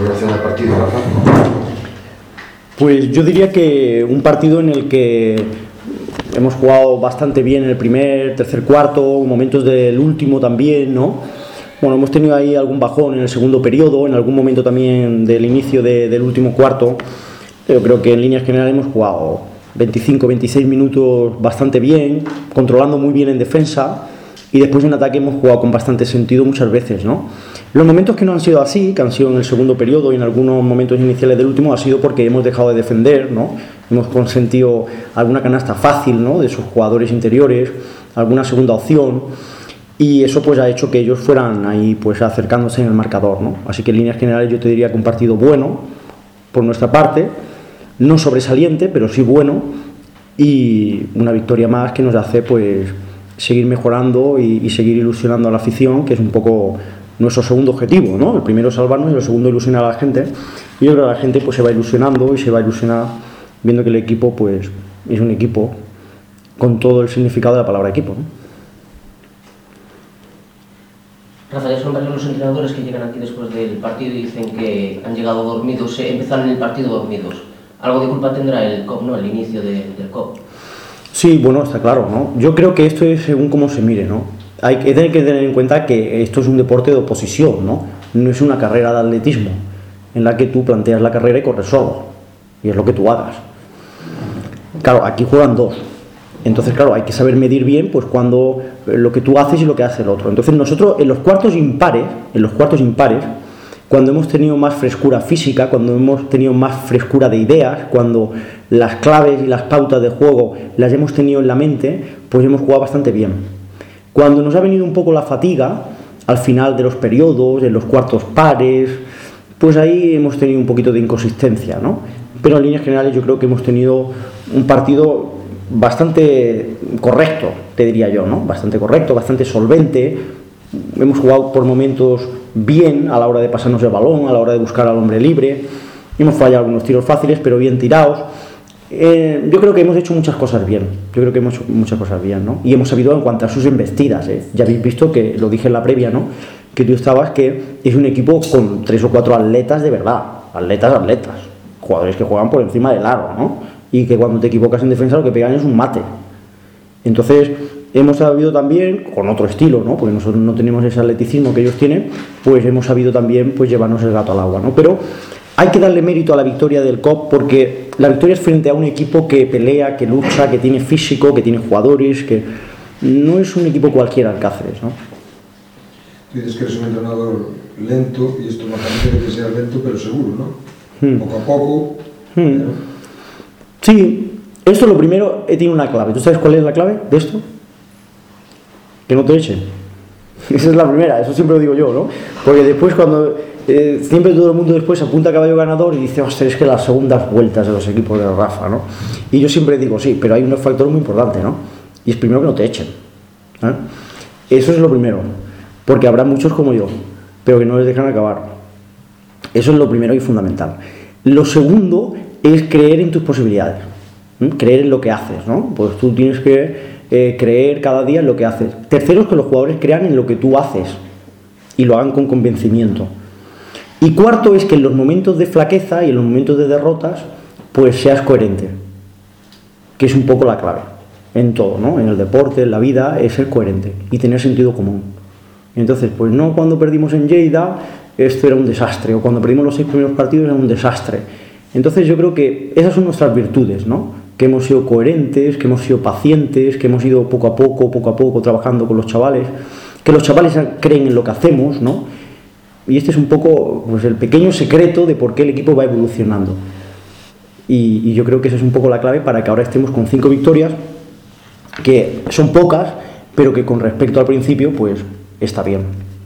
valoración del partido, Rafa? Pues yo diría que un partido en el que hemos jugado bastante bien en el primer, tercer cuarto, momentos del último también, ¿no? Bueno, hemos tenido ahí algún bajón en el segundo periodo, en algún momento también del inicio del último cuarto. Yo creo que en líneas generales hemos jugado 25-26 minutos bastante bien, controlando muy bien en defensa, y después en ataque hemos jugado con bastante sentido muchas veces, ¿no? Los momentos que no han sido así, que han sido en el segundo periodo y en algunos momentos iniciales del último, ha sido porque hemos dejado de defender, ¿no? Hemos consentido alguna canasta fácil, ¿no?, de sus jugadores interiores, alguna segunda opción, y eso pues ha hecho que ellos fueran ahí pues acercándose en el marcador, ¿no? Así que en líneas generales yo te diría que un partido bueno por nuestra parte, no sobresaliente, pero sí bueno, y una victoria más que nos hace pues seguir mejorando y seguir ilusionando a la afición, que es un poco nuestro segundo objetivo, ¿no? El primero es salvarnos y el segundo ilusionar a la gente, y yo creo que la gente pues se va ilusionando y se va a ilusionar viendo que el equipo pues es un equipo con todo el significado de la palabra equipo, ¿no? Rafa, ya son varios los entrenadores que llegan aquí después del partido y dicen que han llegado dormidos, empezaron el partido dormidos. Algo de culpa tendrá el COP, ¿no?, el inicio del COP. Sí, bueno, está claro, ¿no? Yo creo que esto es según cómo se mire, ¿no? Hay que tener en cuenta que esto es un deporte de oposición, ¿no? No es una carrera de atletismo en la que tú planteas la carrera y corres solo, y es lo que tú hagas. Claro, aquí juegan dos. Entonces, claro, hay que saber medir bien pues cuando lo que tú haces y lo que hace el otro. Entonces, nosotros en los cuartos impares, cuando hemos tenido más frescura física, cuando hemos tenido más frescura de ideas, cuando las claves y las pautas de juego las hemos tenido en la mente, pues hemos jugado bastante bien. Cuando nos ha venido un poco la fatiga, al final de los periodos, en los cuartos pares, pues ahí hemos tenido un poquito de inconsistencia, ¿no? Pero en líneas generales yo creo que hemos tenido un partido bastante correcto, te diría yo, ¿no? Bastante correcto, bastante solvente. Hemos jugado por momentos bien a la hora de pasarnos el balón, a la hora de buscar al hombre libre. Hemos fallado algunos tiros fáciles, pero bien tirados. Yo creo que hemos hecho muchas cosas bien. ¿No? Y hemos sabido en cuanto a sus embestidas, ¿eh? Ya habéis visto que lo dije en la previa, ¿no?, que tú estabas, que es un equipo con 3 o 4 atletas de verdad, atletas, jugadores que juegan por encima del aro, ¿no? Y que cuando te equivocas en defensa lo que pegan es un mate. Entonces hemos sabido también, con otro estilo, ¿no?, porque nosotros no tenemos ese atleticismo que ellos tienen, pues hemos sabido también pues llevarnos el gato al agua, ¿no? Pero hay que darle mérito a la victoria del COP, porque la victoria es frente a un equipo que pelea, que lucha, que tiene físico, que tiene jugadores, que no es un equipo cualquiera el Cáceres, ¿no? Tú dices que eres un entrenador lento, y esto no parece que sea lento, pero seguro, ¿no? Poco a poco. Pero... Sí, esto lo primero tiene una clave. ¿Tú sabes cuál es la clave de esto? Que no te echen. Esa es la primera, eso siempre lo digo yo, ¿no? Porque después cuando siempre todo el mundo después apunta a caballo ganador y dice, ostras, es que las segundas vueltas de los equipos de Rafa, ¿no? Y yo siempre digo, sí, pero hay un factor muy importante, ¿no? Y es primero que no te echen, ¿eh? Eso es lo primero, porque habrá muchos como yo, pero que no les dejan acabar. Eso es lo primero y fundamental. Lo segundo es creer en tus posibilidades, creer en lo que haces, ¿no? Pues tú tienes que creer cada día en lo que haces. Tercero es que los jugadores crean en lo que tú haces y lo hagan con convencimiento. Y cuarto es que en los momentos de flaqueza y en los momentos de derrotas pues seas coherente, que es un poco la clave en todo, ¿no? En el deporte, en la vida, es ser coherente y tener sentido común. Entonces, pues no cuando perdimos en Lleida esto era un desastre, o cuando perdimos los 6 primeros partidos era un desastre. Entonces yo creo que esas son nuestras virtudes, ¿no? Que hemos sido coherentes, que hemos sido pacientes, que hemos ido poco a poco trabajando con los chavales, que los chavales creen en lo que hacemos, ¿no? Y este es un poco pues, el pequeño secreto de por qué el equipo va evolucionando. Y yo creo que esa es un poco la clave para que ahora estemos con 5 victorias, que son pocas, pero que con respecto al principio, pues está bien.